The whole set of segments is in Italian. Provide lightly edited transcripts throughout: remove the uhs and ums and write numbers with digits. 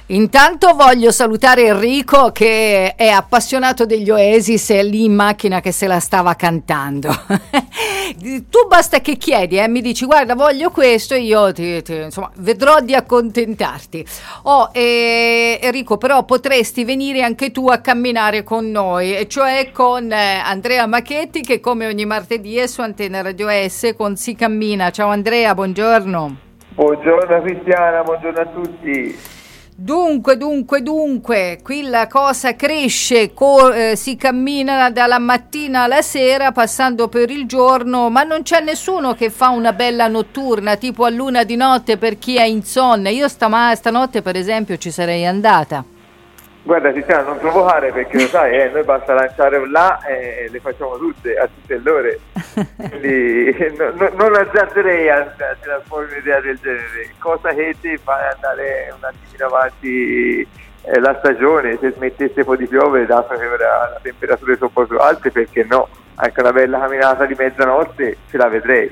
Intanto voglio salutare Enrico che è appassionato degli Oasis, è lì in macchina che se la stava cantando. Tu basta che chiedi, mi dici guarda voglio questo e io insomma vedrò di accontentarti. Enrico, però potresti venire anche tu a camminare con noi, e cioè con Andrea Macchetti, che come ogni martedì è su Antenne Radio S con Si Cammina. Ciao Andrea, buongiorno. Buongiorno Cristiana, buongiorno a tutti. Dunque, qui la cosa cresce, si cammina dalla mattina alla sera passando per il giorno, ma non c'è nessuno che fa una bella notturna, tipo a luna di notte per chi è insonne. Io stanotte per esempio ci sarei andata. Guarda Cristiana, non provocare perché lo sai, noi basta lanciare là e le facciamo tutte, a tutte le ore. Quindi non azzarderei a tirare fuori un'idea del genere. Cosa che ti fa andare un attimino avanti la stagione, se smettesse poi di piovere, dato che ora le temperature sono un po' più alte, perché no? Anche una bella camminata di mezzanotte ce la vedrei.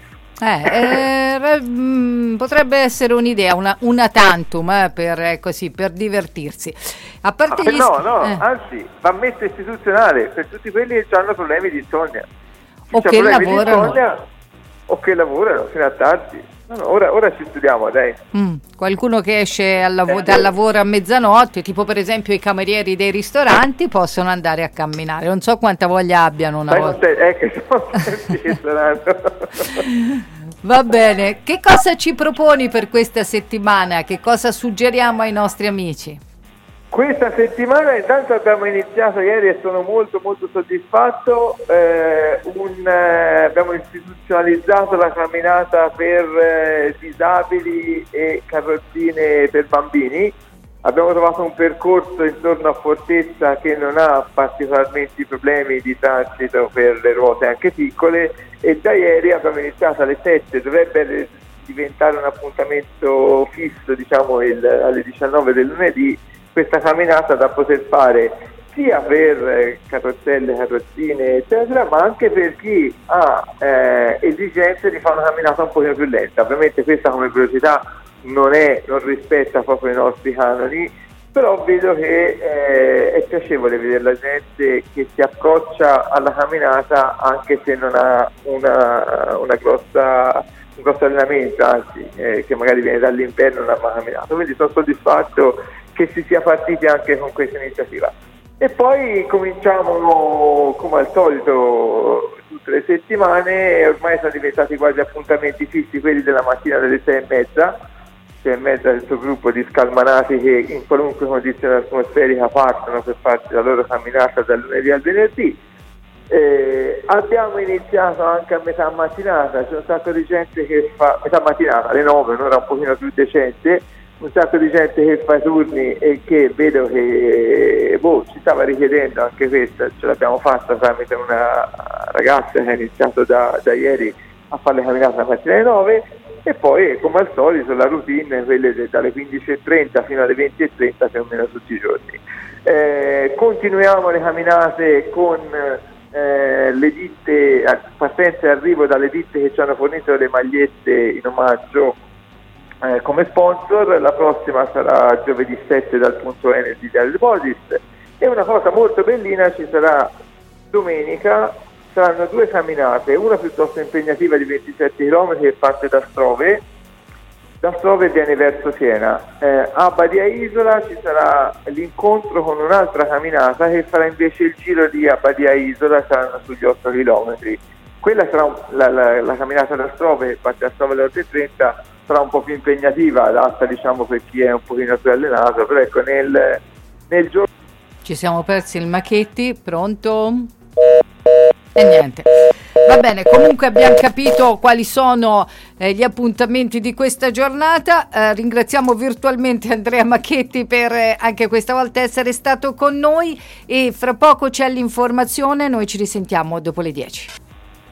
Potrebbe essere un'idea, una tantum per divertirsi. A parte anzi, va messa istituzionale per tutti quelli che hanno problemi di insonnia. O che lavorano. O che lavorano fino a tardi. Ora ci studiamo, dai. Qualcuno che esce dal lavoro a mezzanotte, tipo per esempio i camerieri dei ristoranti, possono andare a camminare. Non so quanta voglia abbiano una volta. Che sono che saranno. Va bene. Che cosa ci proponi per questa settimana? Che cosa suggeriamo ai nostri amici? Questa settimana intanto abbiamo iniziato ieri e sono molto molto soddisfatto, abbiamo istituzionalizzato la camminata per disabili e carrozzine per bambini. Abbiamo trovato un percorso intorno a Fortezza che non ha particolarmente problemi di transito per le ruote anche piccole, e da ieri abbiamo iniziato alle 7, dovrebbe diventare un appuntamento fisso, diciamo alle 19 del lunedì, questa camminata da poter fare sia per carrozzelle, carrozzine eccetera, ma anche per chi ha esigenze di fare una camminata un pochino più lenta. Ovviamente questa come velocità non rispetta proprio i nostri canoni, però vedo che è piacevole vedere la gente che si approccia alla camminata anche se non ha un grosso allenamento, anzi che magari viene dall'inverno e non ha mai camminato. Quindi sono soddisfatto che si sia partiti anche con questa iniziativa. E poi cominciamo come al solito tutte le settimane, ormai sono diventati quasi appuntamenti fissi quelli della mattina delle 6:30 del suo gruppo di scalmanati che in qualunque condizione atmosferica partono per farsi la loro camminata dal lunedì al venerdì. Abbiamo iniziato anche a metà mattinata, c'è un sacco di gente che fa metà mattinata alle 9, un'ora un pochino più decente, un sacco di gente che fa i turni e che vedo che ci stava richiedendo anche questa, ce l'abbiamo fatta tramite una ragazza che ha iniziato da ieri a fare le camminate la mattina alle 9, e poi come al solito la routine, quelle dalle 15:30 fino alle 20:30 più o meno tutti i giorni. Continuiamo le camminate con le ditte, partenza e arrivo dalle ditte che ci hanno fornito le magliette in omaggio come sponsor. La prossima sarà giovedì 7 dal punto Energy di Alibodis, e una cosa molto bellina ci sarà domenica. Saranno 2 camminate, una piuttosto impegnativa di 27 km che parte da Strove viene verso Siena. A Badia Isola ci sarà l'incontro con un'altra camminata che farà invece il giro di Badia Isola, saranno sugli 8 km. Quella sarà la camminata da Strove, parte da Strove alle 8:30, sarà un po' più impegnativa, adatta diciamo per chi è un pochino più allenato, però ecco nel giorno... Ci siamo persi il Macchetti, pronto? E niente, va bene, comunque abbiamo capito quali sono gli appuntamenti di questa giornata. Ringraziamo virtualmente Andrea Macchetti per anche questa volta essere stato con noi, e fra poco c'è l'informazione, noi ci risentiamo dopo le 10.